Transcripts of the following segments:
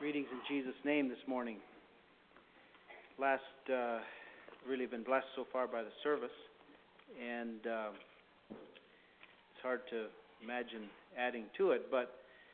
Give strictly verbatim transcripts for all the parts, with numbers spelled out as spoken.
Greetings in Jesus' name this morning. Last, uh, really been blessed so far by the service, and uh, it's hard to imagine adding to it, but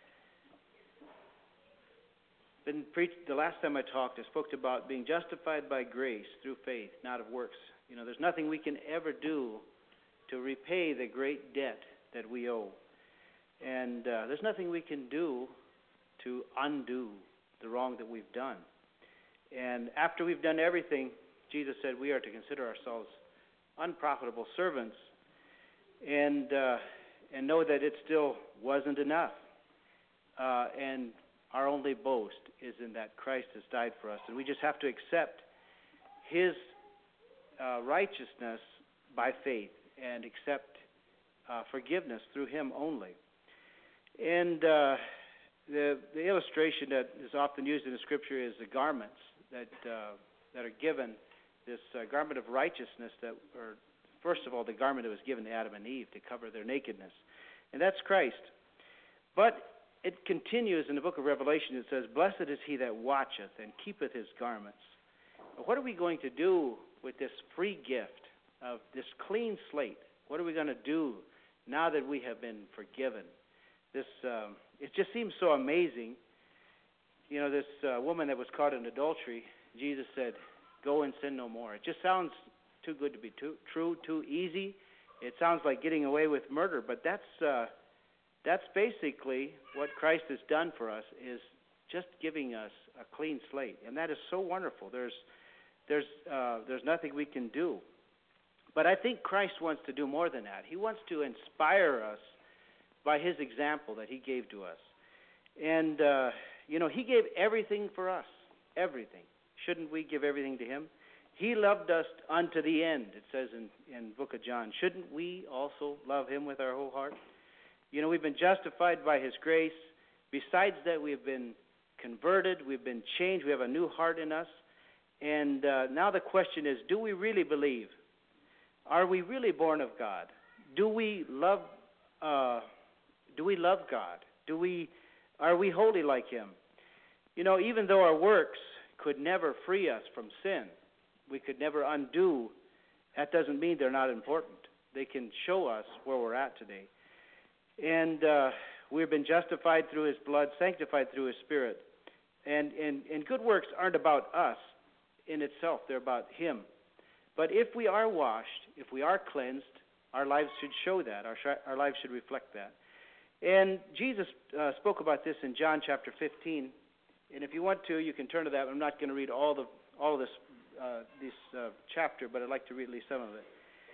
been preached, the last time I talked, I spoke about being justified by grace through faith, not of works. You know, there's nothing we can ever do to repay the great debt that we owe. And uh, there's nothing we can do to undo the wrong that we've done. And after we've done everything, Jesus said we are to consider ourselves unprofitable servants and uh, and know that it still wasn't enough. Uh, and our only boast is in that Christ has died for us. And we just have to accept His uh, righteousness by faith and accept uh, forgiveness through Him only. And uh, the the illustration that is often used in the Scripture is the garments that uh, that are given, this uh, garment of righteousness that, or first of all, the garment that was given to Adam and Eve to cover their nakedness. And that's Christ. But it continues in the book of Revelation. It says, "Blessed is he that watcheth and keepeth his garments." What are we going to do with this free gift of this clean slate? What are we going to do now that we have been forgiven? This um, it just seems so amazing. You know, this uh, woman that was caught in adultery, Jesus said, "Go and sin no more." It just sounds too good to be too, true, too easy. It sounds like getting away with murder, but that's uh, that's basically what Christ has done for us, is just giving us a clean slate, and that is so wonderful. There's there's uh, there's nothing we can do, but I think Christ wants to do more than that. He wants to inspire us by His example that He gave to us. And, uh, you know, He gave everything for us, everything. Shouldn't we give everything to Him? He loved us unto the end, it says in in the book of John. Shouldn't we also love Him with our whole heart? You know, we've been justified by His grace. Besides that, we've been converted, we've been changed, we have a new heart in us. And uh, now the question is, do we really believe? Are we really born of God? Do we love uh Do we love God? Do we, are we holy like Him? You know, even though our works could never free us from sin, we could never undo, that doesn't mean they're not important. They can show us where we're at today. And uh, we've been justified through His blood, sanctified through His Spirit. And, and, and good works aren't about us in itself, they're about Him. But if we are washed, if we are cleansed, our lives should show that, our, sh- our lives should reflect that. And Jesus uh, spoke about this in John chapter fifteen. And if you want to, you can turn to that. I'm not going to read all the all of this uh, this uh, chapter, but I'd like to read at least some of it.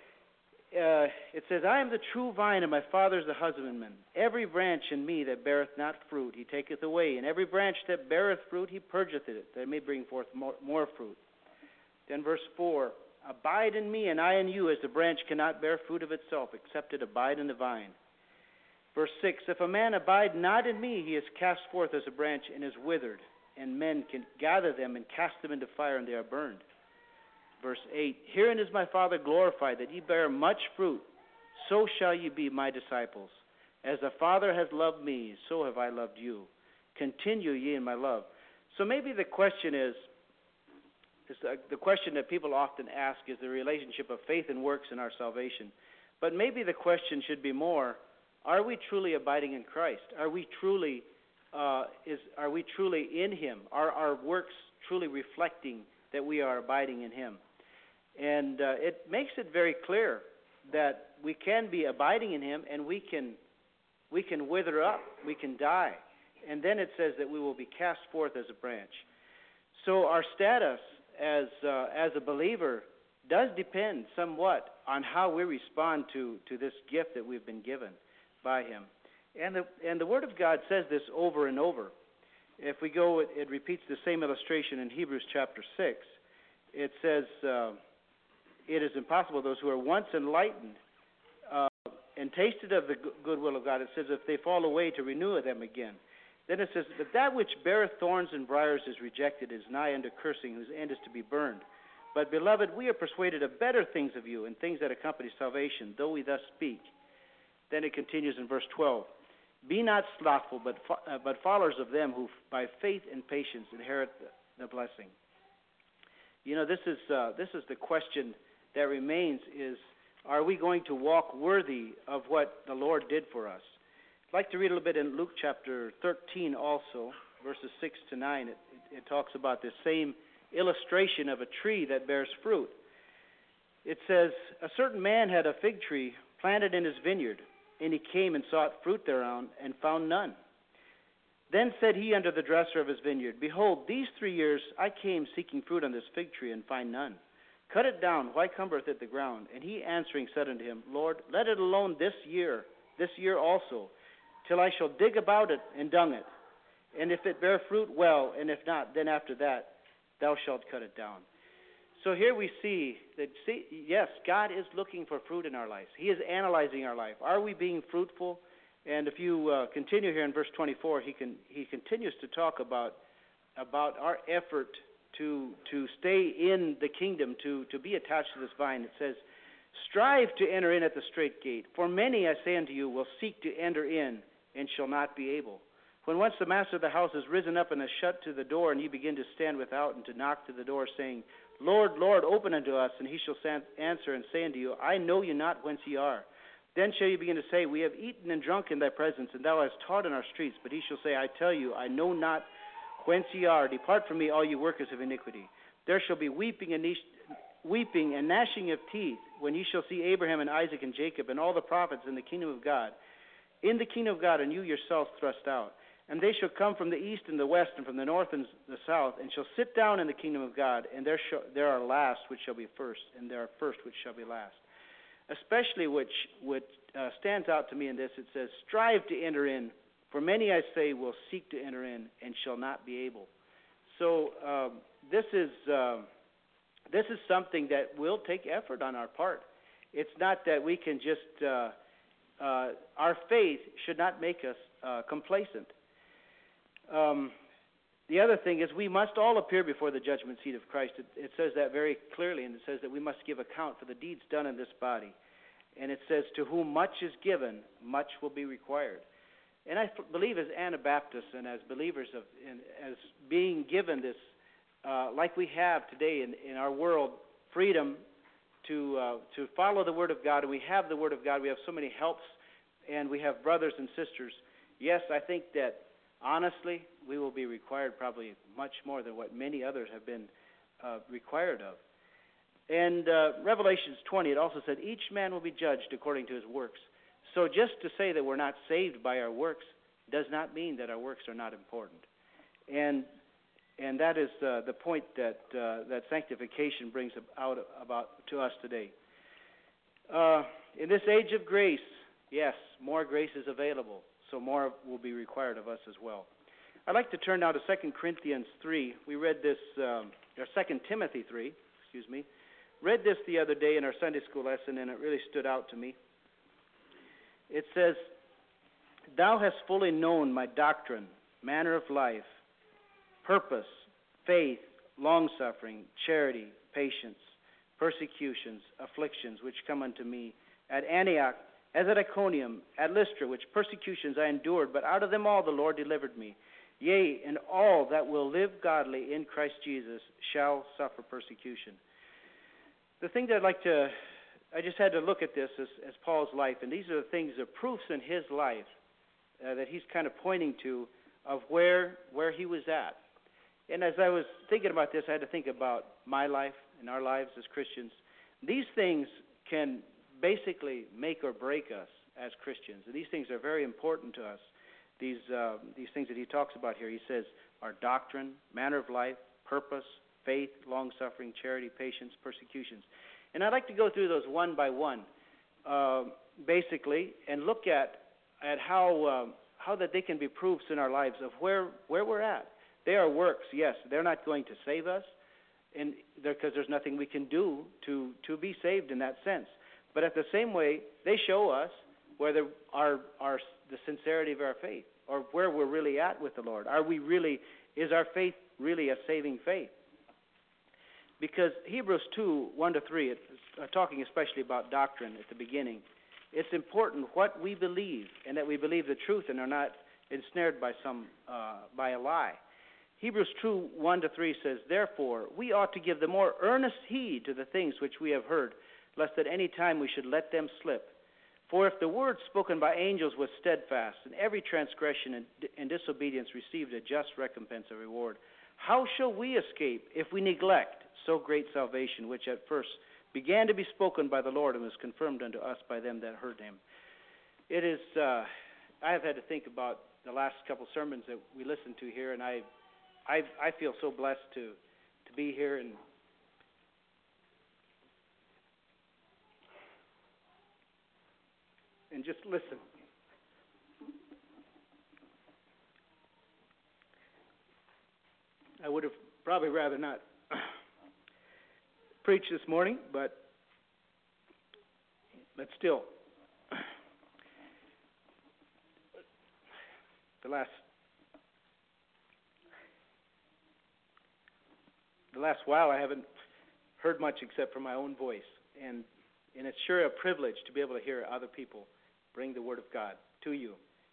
Uh, it says, "I am the true vine, and my Father is the husbandman. Every branch in me that beareth not fruit, He taketh away. And every branch that beareth fruit, He purgeth it, that it may bring forth more, more fruit." Then verse four, "Abide in me, and I in you, as the branch cannot bear fruit of itself, except it abide in the vine." Verse six, "If a man abide not in me, he is cast forth as a branch and is withered, and men can gather them and cast them into fire, and they are burned." Verse eight, "Herein is my Father glorified, that ye bear much fruit, so shall ye be my disciples. As the Father has loved me, so have I loved you. Continue ye in my love." So maybe the question is, is uh, the question that people often ask is the relationship of faith and works in our salvation. But maybe the question should be more, are we truly abiding in Christ? Are we truly uh, is are we truly in Him? Are our works truly reflecting that we are abiding in Him? And uh, it makes it very clear that we can be abiding in Him, and we can we can wither up, we can die, and then it says that we will be cast forth as a branch. So our status as uh, as a believer does depend somewhat on how we respond to to this gift that we've been given by Him. And the, and the Word of God says this over and over. If we go, it, it repeats the same illustration in Hebrews chapter six. It says, uh, "It is impossible, those who are once enlightened uh, and tasted of the good will of God," it says, "if they fall away, to renew them again." Then it says, "But that which beareth thorns and briars is rejected, is nigh unto cursing, whose end is to be burned. But, beloved, we are persuaded of better things of you, and things that accompany salvation, though we thus speak." Then it continues in verse twelve. Be not slothful, but fo- uh, but followers of them who, by faith and patience, inherit the, the blessing. You know, this is uh, this is the question that remains: is are we going to walk worthy of what the Lord did for us? I'd like to read a little bit in Luke chapter thirteen, also verses six to nine. It, it, it talks about this same illustration of a tree that bears fruit. It says, "A certain man had a fig tree planted in his vineyard. And he came and sought fruit thereon, and found none. Then said he unto the dresser of his vineyard, Behold, these three years I came seeking fruit on this fig tree, and find none. Cut it down, why cumbereth it the ground? And he answering said unto him, Lord, let it alone this year, this year also, till I shall dig about it and dung it. And if it bear fruit, well, and if not, then after that thou shalt cut it down." So here we see that, see, yes, God is looking for fruit in our lives. He is analyzing our life. Are we being fruitful? And if you uh, continue here in verse twenty-four, he can he continues to talk about about our effort to to stay in the kingdom, to to be attached to this vine. It says, "Strive to enter in at the strait gate, for many, I say unto you, will seek to enter in and shall not be able. When once the master of the house is risen up and has shut to the door, and ye begin to stand without and to knock to the door, saying, Lord, Lord, open unto us, and he shall answer and say unto you, I know you not whence ye are. Then shall you begin to say, We have eaten and drunk in thy presence, and thou hast taught in our streets. But he shall say, I tell you, I know not whence ye are. Depart from me, all you workers of iniquity. There shall be weeping and, weeping and gnashing of teeth, when ye shall see Abraham and Isaac and Jacob and all the prophets in the kingdom of God, in the kingdom of God, and you yourselves thrust out. And they shall come from the east and the west, and from the north and the south, and shall sit down in the kingdom of God. And there shall, there are last which shall be first, and there are first which shall be last." Especially which, which uh, stands out to me in this, it says, "Strive to enter in, for many, I say, will seek to enter in, and shall not be able." So um, this is uh, this is something that will take effort on our part. It's not that we can just, uh, uh, our faith should not make us uh, complacent. Um, the other thing is we must all appear before the judgment seat of Christ. It, it says that very clearly, and it says that we must give account for the deeds done in this body. And it says, to whom much is given, much will be required. And I f- believe as Anabaptists and as believers, of, in, as being given this, uh, like we have today in, in our world, freedom to uh, to follow the Word of God, and we have the Word of God, we have so many helps, and we have brothers and sisters. Yes, I think that honestly, we will be required probably much more than what many others have been uh, required of. And uh, Revelations twenty, it also said, each man will be judged according to his works. So just to say that we're not saved by our works does not mean that our works are not important. And and that is uh, the point that uh, that sanctification brings out about to us today. Uh, in this age of grace, yes, more grace is available. So more will be required of us as well. I'd like to turn now to Second Corinthians three. We read this, um, or Second Timothy three, excuse me. Read this the other day in our Sunday school lesson, and it really stood out to me. It says, "Thou hast fully known my doctrine, manner of life, purpose, faith, long-suffering, charity, patience, persecutions, afflictions, which come unto me at Antioch, as at Iconium, at Lystra, which persecutions I endured, but out of them all the Lord delivered me. Yea, and all that will live godly in Christ Jesus shall suffer persecution." The thing that I'd like to, I just had to look at this as, as Paul's life, and these are the things, the proofs in his life uh, that he's kind of pointing to of where where he was at. And as I was thinking about this, I had to think about my life and our lives as Christians. These things can basically make or break us as Christians. And these things are very important to us. These uh, these things that he talks about here. He says our doctrine, manner of life, purpose, faith, long-suffering, charity, patience, persecutions. And I'd like to go through those one by one, uh, basically, and look at at how uh, how that they can be proofs in our lives of where where we're at. They are works, yes. They're not going to save us, and because there's nothing we can do to to be saved in that sense. But at the same way, they show us whether our our the sincerity of our faith, or where we're really at with the Lord. Are we really? Is our faith really a saving faith? Because Hebrews two, one to three, it's uh, talking especially about doctrine at the beginning. It's important what we believe, and that we believe the truth and are not ensnared by some uh, by a lie. Hebrews two, one to three says, "Therefore, we ought to give the more earnest heed to the things which we have heard, lest at any time we should let them slip. For if the word spoken by angels was steadfast, and every transgression and, and disobedience received a just recompense of reward, how shall we escape if we neglect so great salvation, which at first began to be spoken by the Lord and was confirmed unto us by them that heard him?" It is, uh, I have had to think about the last couple sermons that we listened to here, and I I, I feel so blessed to, to be here and and just listen. I would have probably rather not preach this morning, but but still, the last the last while I haven't heard much except for my own voice, and and it's sure a privilege to be able to hear other people bring the Word of God to you.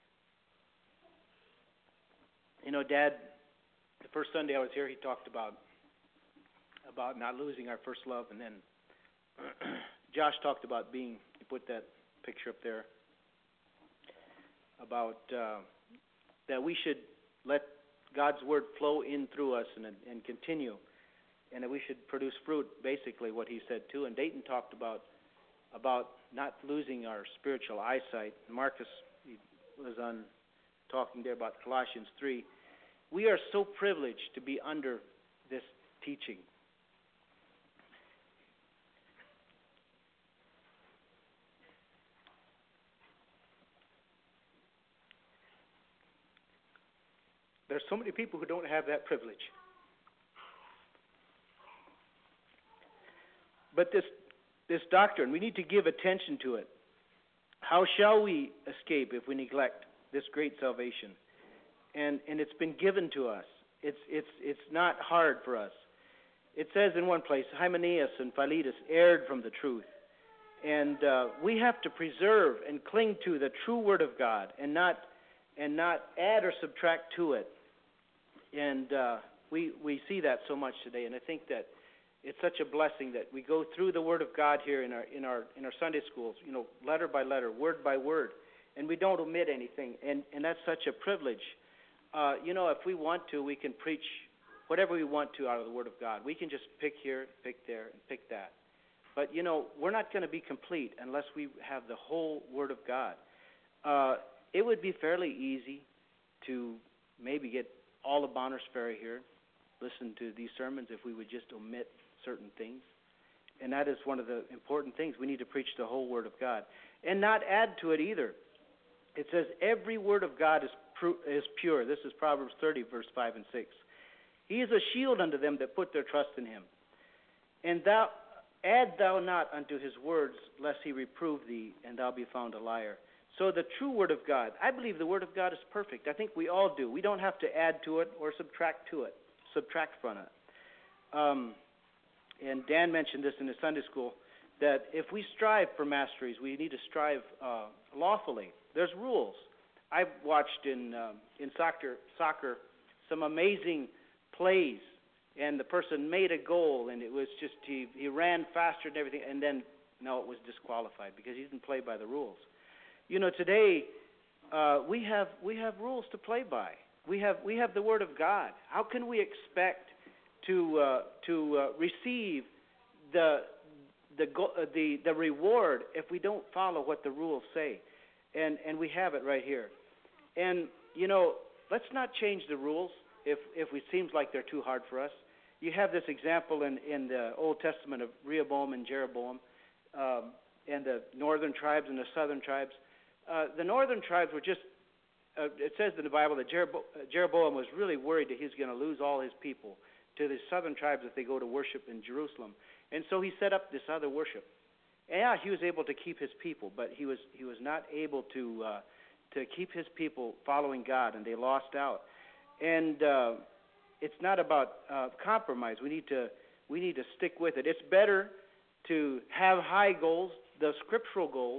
You know, Dad, the first Sunday I was here, he talked about about not losing our first love, and then Josh talked about being, he put that picture up there, about uh, that we should let God's Word flow in through us and, and continue, and that we should produce fruit, basically what he said too. And Dayton talked about about not losing our spiritual eyesight. Marcus he was on talking there about Colossians three. We are so privileged to be under this teaching. There's so many people who don't have that privilege. But this this doctrine, we need to give attention to it. How shall we escape if we neglect this great salvation? And and it's been given to us. It's it's it's not hard for us. It says in one place, Hymenaeus and Philetus erred from the truth. And uh, we have to preserve and cling to the true Word of God and not and not add or subtract to it. And uh, we we see that so much today. And I think that it's such a blessing that we go through the Word of God here in our in our in our Sunday schools, you know, letter by letter, word by word, and we don't omit anything. And and that's such a privilege. Uh, you know, if we want to, we can preach whatever we want to out of the Word of God. We can just pick here, pick there, and pick that. But, you know, we're not going to be complete unless we have the whole Word of God. Uh, it would be fairly easy to maybe get all of Bonners Ferry here, listen to these sermons if we would just omit certain things. And that is one of the important things. We need to preach the whole Word of God. And not add to it either. It says every word of God is is pure. This is Proverbs thirty, verse five and six. He is a shield unto them that put their trust in him. And thou add thou not unto his words, lest he reprove thee, and thou be found a liar. So the true Word of God, I believe the Word of God is perfect. I think we all do. We don't have to add to it or subtract to it, subtract from it. Um, and Dan mentioned this in his Sunday school, that if we strive for masteries, we need to strive uh, lawfully. There's rules. I've watched in um, in soccer soccer some amazing plays, and the person made a goal, and it was just he, he ran faster and everything, and then no, it was disqualified because he didn't play by the rules. You know, today uh, we have we have rules to play by. We have we have the Word of God. How can we expect to uh, to uh, receive the the go- uh, the the reward if we don't follow what the rules say? And and we have it right here. And, you know, let's not change the rules if if it seems like they're too hard for us. You have this example in, in the Old Testament of Rehoboam and Jeroboam, um, and the northern tribes and the southern tribes. Uh, the northern tribes were just, uh, it says in the Bible that Jerobo- Jeroboam was really worried that he's going to lose all his people to the southern tribes if they go to worship in Jerusalem. And so he set up this other worship. Yeah, he was able to keep his people, but he was he was not able to uh, to keep his people following God, and they lost out. And uh, it's not about uh, compromise. We need to we need to stick with it. It's better to have high goals, the scriptural goals,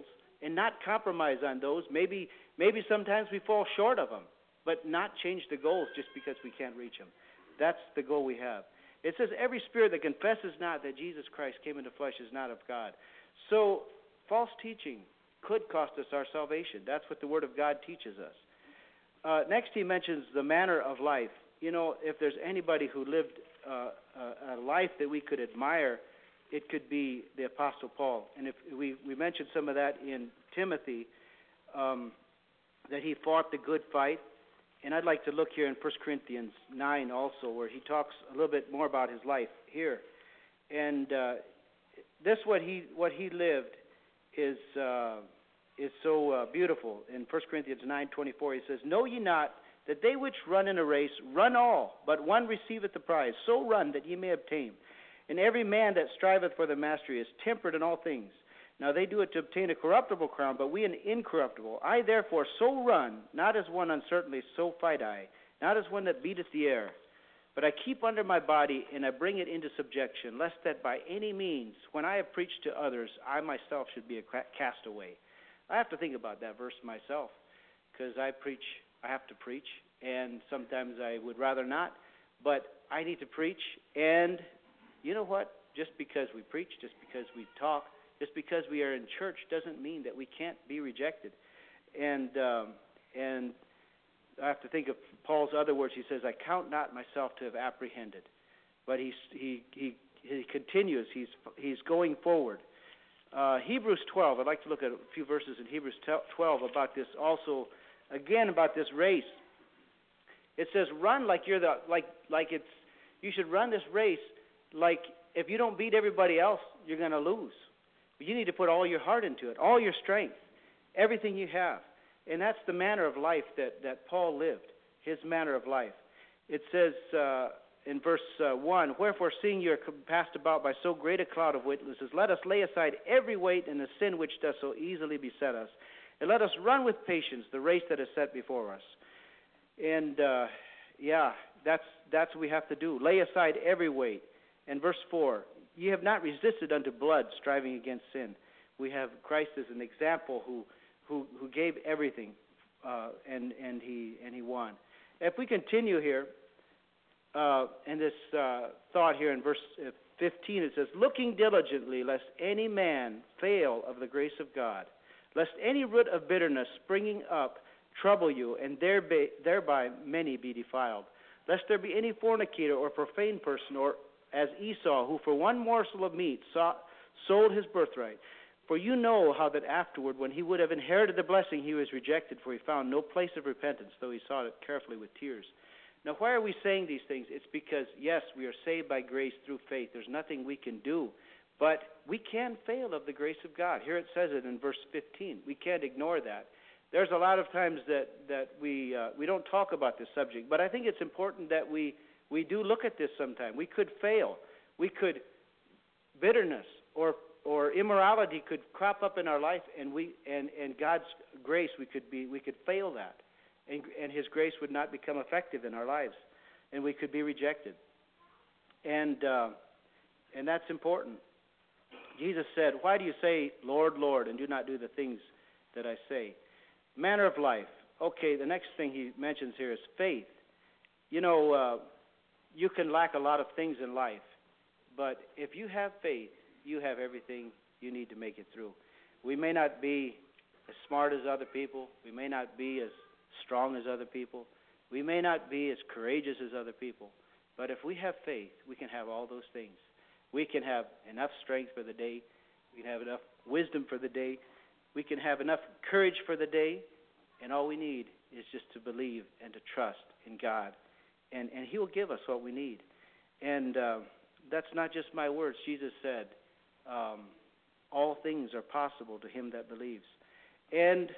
and not compromise on those. Maybe maybe sometimes we fall short of them, but not change the goals just because we can't reach them. That's the goal we have. It says, every spirit that confesses not that Jesus Christ came into flesh is not of God. So false teaching could cost us our salvation. That's what the Word of God teaches us. Uh, next he mentions the manner of life. You know, if there's anybody who lived uh, a, a life that we could admire, it could be the Apostle Paul. And if we, we mentioned some of that in Timothy, um, that he fought the good fight. And I'd like to look here in First Corinthians nine also, where he talks a little bit more about his life here. And uh, this, what he what he lived, is uh, is so uh, beautiful. In First Corinthians nine twenty-four, he says, "Know ye not that they which run in a race run all, but one receiveth the prize? So run that ye may obtain. And every man that striveth for the mastery is temperate in all things. Now they do it to obtain a corruptible crown, but we an incorruptible. I therefore so run, not as one uncertainly, so fight I, not as one that beateth the air. But I keep under my body, and I bring it into subjection, lest that by any means, when I have preached to others, I myself should be a castaway." I have to think about that verse myself, because I preach, I have to preach, and sometimes I would rather not, but I need to preach, and you know what? Just because we preach, just because we talk, just because we are in church doesn't mean that we can't be rejected. And um, and I have to think of Paul's other words. He says, "I count not myself to have apprehended," but he's, he he he continues. He's he's going forward. Uh, Hebrews twelve. I'd like to look at a few verses in Hebrews twelve about this. Also, again about this race. It says, "Run like you're the like like it's you should run this race like if you don't beat everybody else, you're going to lose. But you need to put all your heart into it, all your strength, everything you have." And that's the manner of life that, that Paul lived, his manner of life. It says uh, in verse uh, one, "Wherefore, seeing you are compassed about by so great a cloud of witnesses, let us lay aside every weight and the sin which does so easily beset us, and let us run with patience the race that is set before us." And, uh, yeah, that's that's what we have to do. Lay aside every weight. And verse four, "Ye have not resisted unto blood, striving against sin." We have Christ as an example who who, who gave everything, uh, and and he and he won. If we continue here, uh, in this uh, thought here in verse fifteen, it says, "Looking diligently, lest any man fail of the grace of God, lest any root of bitterness springing up trouble you, and thereby, thereby many be defiled. Lest there be any fornicator or profane person, or as Esau, who for one morsel of meat sought, sold his birthright. For you know how that afterward, when he would have inherited the blessing, he was rejected, for he found no place of repentance, though he sought it carefully with tears." Now, why are we saying these things? It's because, yes, we are saved by grace through faith. There's nothing we can do. But we can fail of the grace of God. Here it says it in verse fifteen. We can't ignore that. There's a lot of times that, that we uh, we don't talk about this subject, but I think it's important that we, we do look at this sometime. We could fail. We could, bitterness or or immorality could crop up in our life, and we and, and God's grace, we could be we could fail that, and and His grace would not become effective in our lives, and we could be rejected. And uh, and that's important. Jesus said, "Why do you say, Lord, Lord, and do not do the things that I say?" Manner of life. Okay, the next thing he mentions here is faith. You know, uh, you can lack a lot of things in life, but if you have faith, you have everything you need to make it through. We may not be as smart as other people. We may not be as strong as other people. We may not be as courageous as other people. But if we have faith, we can have all those things. We can have enough strength for the day. We can have enough wisdom for the day. We can have enough courage for the day. And all we need is just to believe and to trust in God. And, and He will give us what we need. And uh, that's not just my words. Jesus said, um, all things are possible to him that believes. And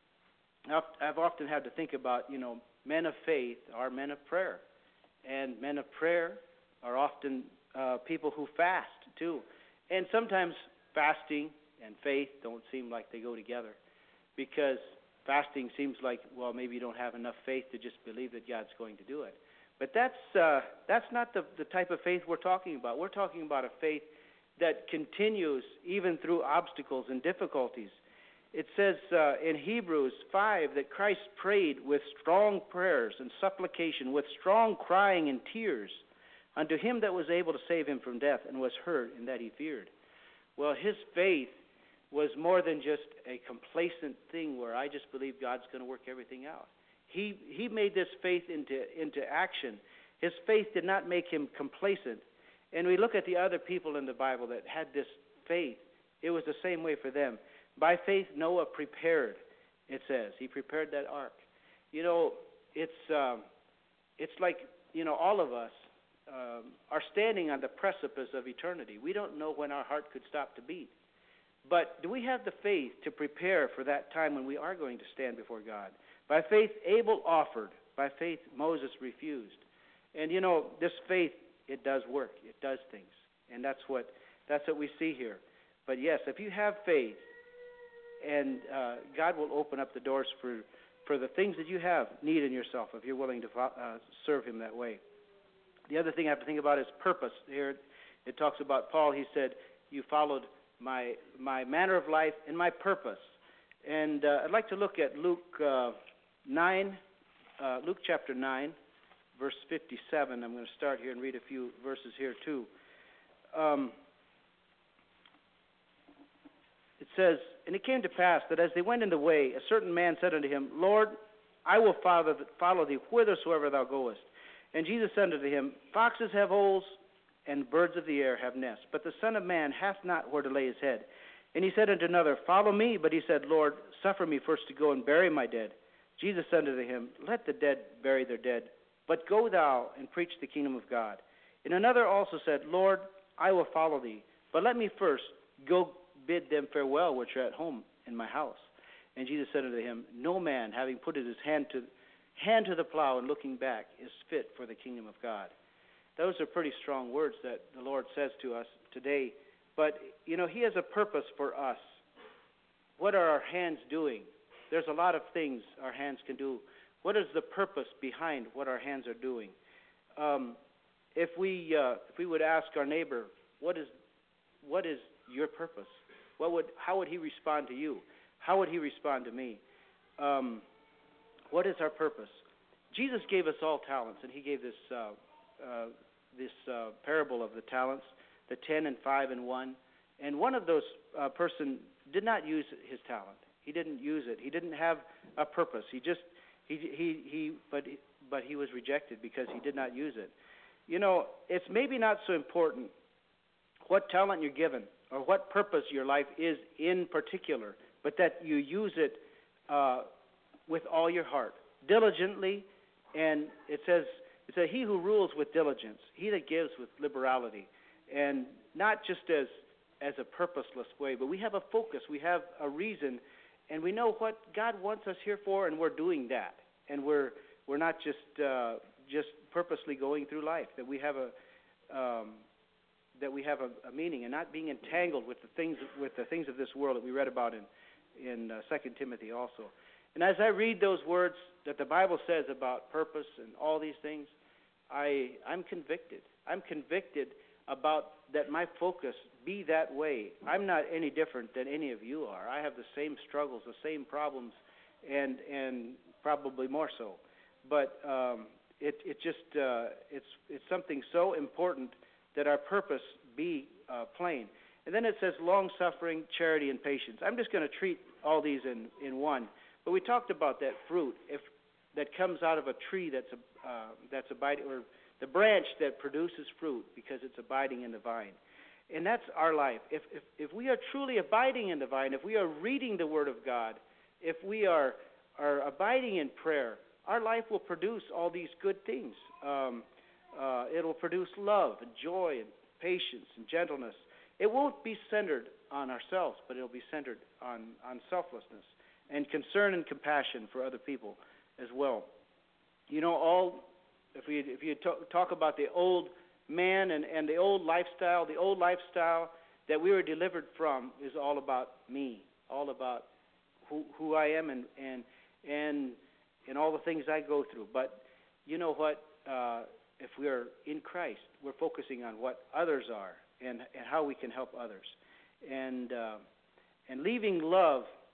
I've often had to think about, you know, men of faith are men of prayer. And men of prayer are often uh, people who fast, too. And sometimes fasting and faith don't seem like they go together, because fasting seems like, well, maybe you don't have enough faith to just believe that God's going to do it. But that's uh, that's not the, the type of faith we're talking about. We're talking about a faith that continues even through obstacles and difficulties. It says uh, in Hebrews five that Christ prayed with strong prayers and supplication, with strong crying and tears, unto him that was able to save him from death, and was heard in that he feared. Well, his faith was more than just a complacent thing where I just believe God's going to work everything out. He he made this faith into into action. His faith did not make him complacent. And we look at the other people in the Bible that had this faith. It was the same way for them. By faith, Noah prepared, it says. He prepared that ark. You know, it's um, it's like, you know, all of us um, are standing on the precipice of eternity. We don't know when our heart could stop to beat. But do we have the faith to prepare for that time when we are going to stand before God? By faith, Abel offered. By faith, Moses refused. And, you know, this faith, it does work. It does things. And that's what that's what we see here. But, yes, if you have faith, and uh, God will open up the doors for, for the things that you have need in yourself if you're willing to uh, serve him that way. The other thing I have to think about is purpose. Here it talks about Paul. He said, you followed my my manner of life and my purpose. And uh, I'd like to look at Luke uh, nine, uh, Luke chapter nine, verse fifty-seven. I'm going to start here and read a few verses here too. Um, it says, and it came to pass that as they went in the way, a certain man said unto him, Lord, I will follow, follow thee whithersoever thou goest. And Jesus said unto him, foxes have holes, and birds of the air have nests, but the Son of Man hath not where to lay his head. And he said unto another, follow me. But he said, Lord, suffer me first to go and bury my dead. Jesus said unto him, let the dead bury their dead, but go thou and preach the kingdom of God. And another also said, Lord, I will follow thee, but let me first go bid them farewell which are at home in my house. And Jesus said unto him, no man, having put his hand to hand to the plow and looking back, is fit for the kingdom of God. Those are pretty strong words that the Lord says to us today. But, you know, he has a purpose for us. What are our hands doing? There's a lot of things our hands can do. What is the purpose behind what our hands are doing? Um, if we uh, if we would ask our neighbor, what is what is your purpose? What would how would he respond to you? How would he respond to me? Um, what is our purpose? Jesus gave us all talents, and he gave this uh, uh, this uh, parable of the talents, the ten and five and one. And one of those uh, person did not use his talent. He didn't use it. He didn't have a purpose. He just he he he. But but he was rejected because he did not use it. You know, it's maybe not so important what talent you're given or what purpose your life is in particular, but that you use it uh, with all your heart, diligently. And it says, it says, he who rules with diligence, he that gives with liberality, and not just as as a purposeless way, but we have a focus, we have a reason, and we know what God wants us here for, and we're doing that, and we're we're not just uh, just purposely going through life. That we have a um, that we have a, a meaning, and not being entangled with the things with the things of this world that we read about in in uh, Second Timothy also. And as I read those words that the Bible says about purpose and all these things, I I'm convicted. I'm convicted about that my focus be that way. I'm not any different than any of you are. I have the same struggles, the same problems, and and probably more so. But um, it it just uh, it's it's something so important that our purpose be uh, plain. And then it says long suffering, charity, and patience. I'm just going to treat all these in, in one. But we talked about that fruit if that comes out of a tree that's a, uh, that's abiding, or the branch that produces fruit because it's abiding in the vine. And that's our life. If, if if we are truly abiding in the vine, if we are reading the Word of God, if we are are abiding in prayer, our life will produce all these good things. Um, uh, it'll produce love and joy and patience and gentleness. It won't be centered on ourselves, but it'll be centered on, on selflessness and concern and compassion for other people as well. You know, all if we if you talk, talk about the old man and, and the old lifestyle, the old lifestyle that we were delivered from is all about me, all about who who I am and and and and all the things I go through. But you know what? Uh, if we are in Christ, we're focusing on what others are and, and how we can help others. And uh, and leaving love,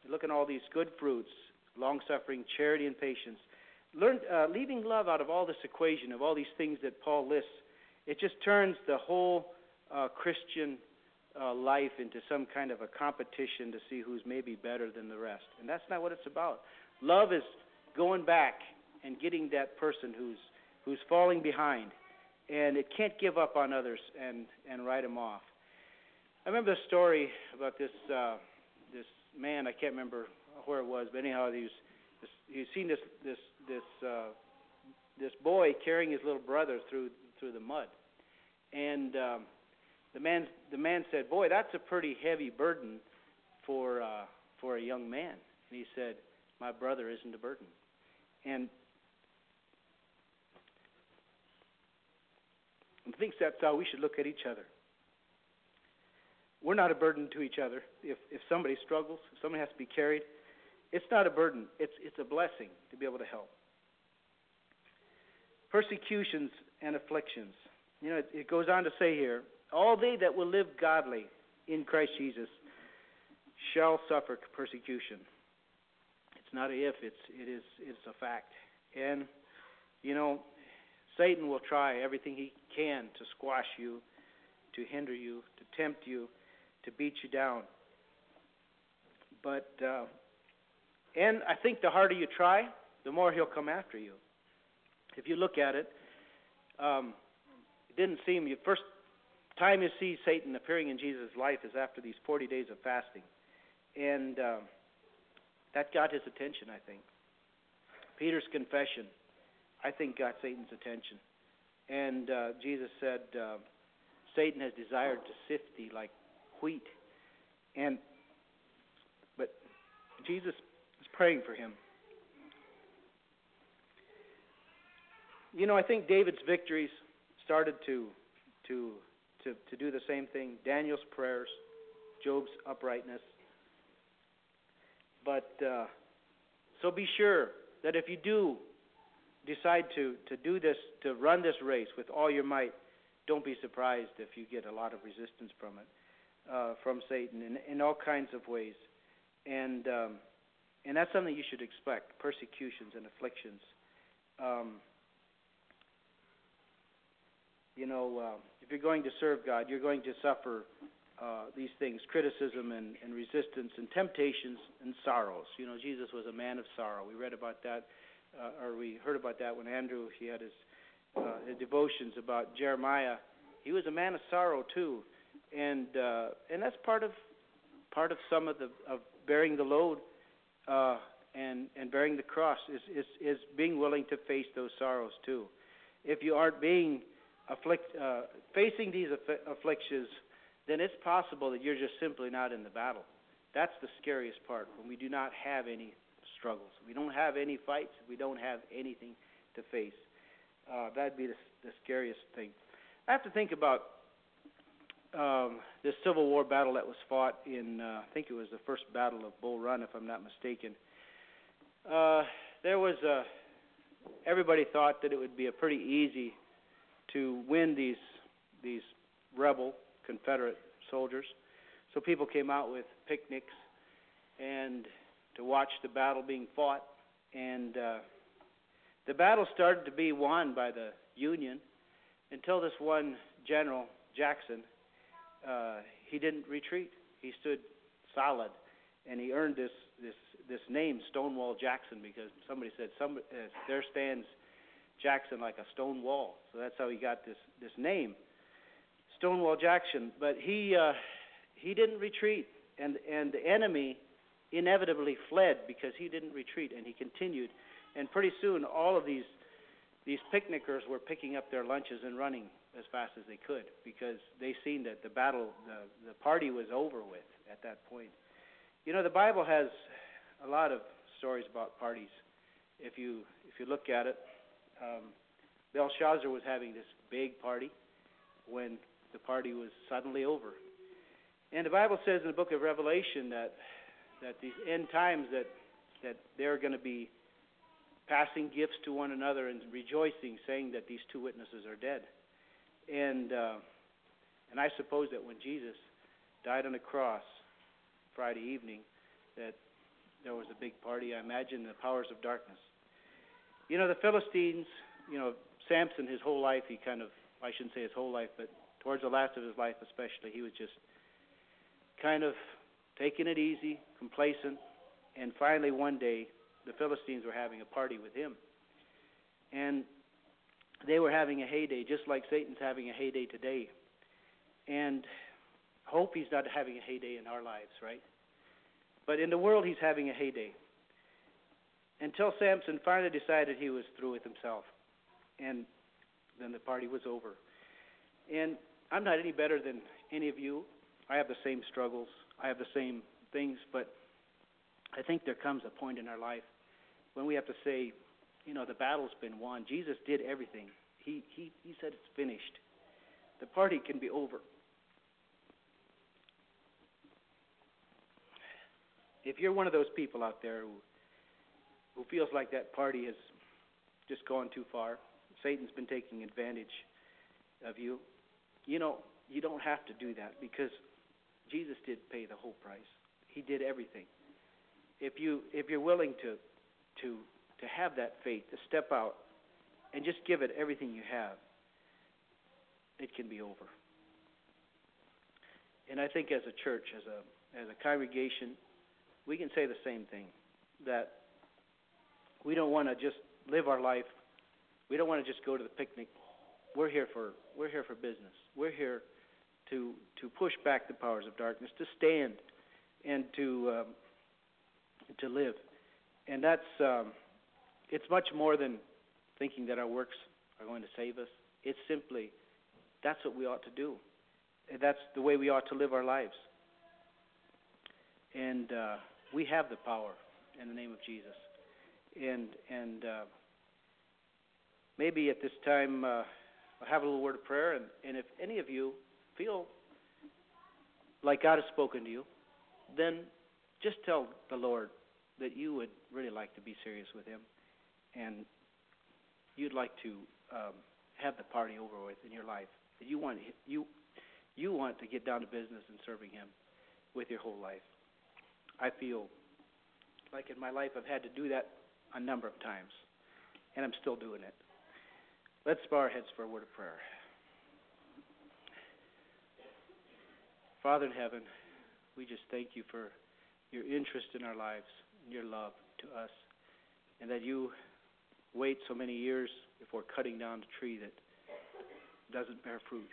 Look at all these good fruits, long-suffering, charity, and patience. Learn, uh, leaving love out of all this equation of all these things that Paul lists, it just turns the whole uh, Christian uh, life into some kind of a competition to see who's maybe better than the rest. And that's not what it's about. Love is going back and getting that person who's who's falling behind, and it can't give up on others and, and write them off. I remember a story about this uh, this man. I can't remember where it was, but anyhow, he was this, he's seen this this this uh, this boy carrying his little brother through through the mud, and um, the man the man said, "Boy, that's a pretty heavy burden for uh, for a young man." And he said, "My brother isn't a burden," and I think that's how we should look at each other. We're not a burden to each other. If if somebody struggles, if somebody has to be carried, it's not a burden. It's it's a blessing to be able to help. Persecutions and afflictions. You know, it, it goes on to say here, all they that will live godly in Christ Jesus shall suffer persecution. It's not a if, it's it is it's a fact. And you know, Satan will try everything he can to squash you, to hinder you, to tempt you, to beat you down. But, uh, and I think the harder you try, the more he'll come after you. If you look at it, um, it didn't seem, the first time you see Satan appearing in Jesus' life is after these forty days of fasting. And um, that got his attention, I think. Peter's confession, I think, got Satan's attention. And uh, Jesus said, uh, Satan has desired to sift thee like wheat. And but Jesus is praying for him. You know, I think David's victories started to to to, to do the same thing. Daniel's prayers, Job's uprightness. But uh, so be sure that if you do decide to, to do this, to run this race with all your might, don't be surprised if you get a lot of resistance from it, uh, from Satan in, in all kinds of ways. And um, and that's something you should expect, persecutions and afflictions. Um, you know, uh, if you're going to serve God, you're going to suffer uh, these things, criticism and, and resistance and temptations and sorrows. You know, Jesus was a man of sorrow. We read about that. Uh, or we heard about that when Andrew, he had his, uh, his devotions about Jeremiah. He was a man of sorrow too, and uh, and that's part of part of some of the of bearing the load uh, and and bearing the cross is, is is being willing to face those sorrows too. If you aren't being afflict uh, facing these aff- afflictions, then it's possible that you're just simply not in the battle. That's the scariest part, when we do not have any struggles. We don't have any fights. We don't have anything to face. Uh, that'd be the, the scariest thing. I have to think about um, this Civil War battle that was fought in, uh, I think it was the first Battle of Bull Run, if I'm not mistaken. Uh, there was a, everybody thought that it would be a pretty easy to win these these rebel Confederate soldiers. So people came out with picnics and to watch the battle being fought, and uh, the battle started to be won by the Union until this one general, Jackson, uh, he didn't retreat. He stood solid, and he earned this this this name, Stonewall Jackson, because somebody said, some, uh, there stands Jackson like a stone wall. So that's how he got this, this name, Stonewall Jackson. But he uh, he didn't retreat, and and the enemy inevitably fled because he didn't retreat, and he continued. And pretty soon, all of these these picnickers were picking up their lunches and running as fast as they could, because they seen that the battle, the, the party was over with at that point. You know, the Bible has a lot of stories about parties. If you if you look at it, um, Belshazzar was having this big party when the party was suddenly over. And the Bible says in the book of Revelation that that these end times, that that they're going to be passing gifts to one another and rejoicing, saying that these two witnesses are dead. And uh, and I suppose that when Jesus died on the cross Friday evening, that there was a big party. I imagine the powers of darkness. You know, the Philistines, you know, Samson, his whole life, he kind of, I shouldn't say his whole life, but towards the last of his life especially, he was just kind of taking it easy, complacent, and finally one day the Philistines were having a party with him. And they were having a heyday, just like Satan's having a heyday today. And hope he's not having a heyday in our lives, right? But in the world, he's having a heyday. Until Samson finally decided he was through with himself. And then the party was over. And I'm not any better than any of you. I have the same struggles. I have the same things. But I think there comes a point in our life when we have to say, you know, the battle's been won. Jesus did everything. He, he, he said it's finished. The party can be over. If you're one of those people out there who who feels like that party has just gone too far, Satan's been taking advantage of you, you know, you don't have to do that because Jesus did pay the whole price. He did everything. If you if you're willing to to to have that faith, to step out and just give it everything you have, it can be over. And I think as a church, as a as a congregation, we can say the same thing, that we don't want to just live our life. We don't want to just go to the picnic. We're here for we're here for business. We're here to to push back the powers of darkness, to stand and to um, to live. And that's um, it's much more than thinking that our works are going to save us. It's simply that's what we ought to do. And that's the way we ought to live our lives. And uh, we have the power in the name of Jesus. And and uh, maybe at this time uh, I'll have a little word of prayer. And, and if any of you feel like God has spoken to you, then just tell the Lord that you would really like to be serious with Him, and you'd like to um, have the party over with in your life. That you want you you want to get down to business in serving Him with your whole life. I feel like in my life I've had to do that a number of times, and I'm still doing it. Let's bow our heads for a word of prayer. Father in heaven, we just thank you for your interest in our lives and your love to us, and that you wait so many years before cutting down the tree that doesn't bear fruit.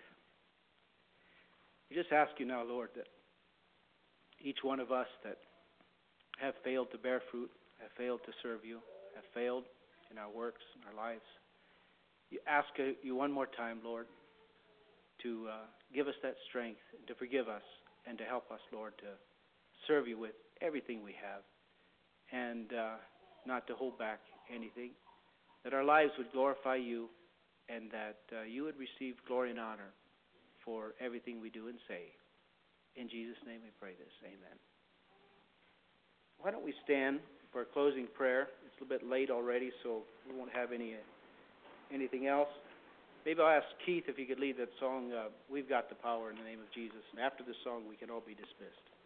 We just ask you now, Lord, that each one of us that have failed to bear fruit, have failed to serve you, have failed in our works, in our lives, you ask you one more time, Lord, to uh, give us that strength, and to forgive us, and to help us, Lord, to serve you with everything we have, and uh, not to hold back anything, that our lives would glorify you, and that uh, you would receive glory and honor for everything we do and say. In Jesus' name we pray this. Amen. Why don't we stand for a closing prayer? It's a little bit late already, so we won't have any uh, anything else. Maybe I'll ask Keith if he could lead that song, uh, We've Got the Power in the Name of Jesus. And after this song, we can all be dismissed.